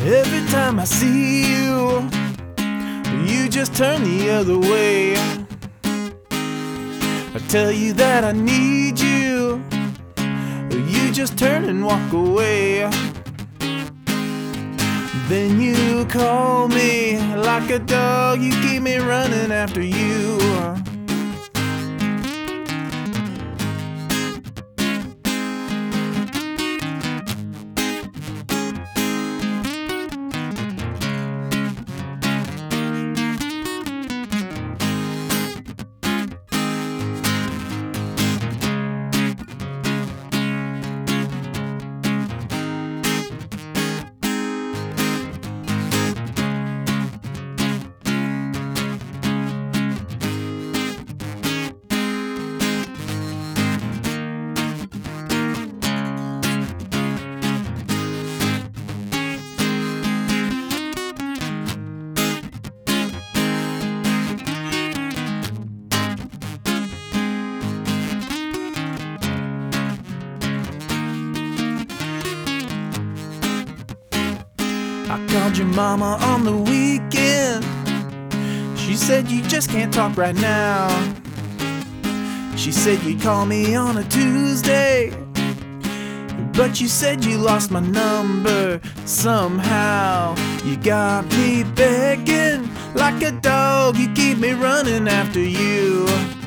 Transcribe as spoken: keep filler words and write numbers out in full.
Every time I see you, you just turn the other way. I tell you that I need you, you just turn and walk away. Then you call me like a dog, you keep me running after you. I called your mama on the weekend. She said you just can't talk right now. She said you'd call me on a Tuesday, but you said you lost my number somehow. You got me begging like a dog, you keep me running after you.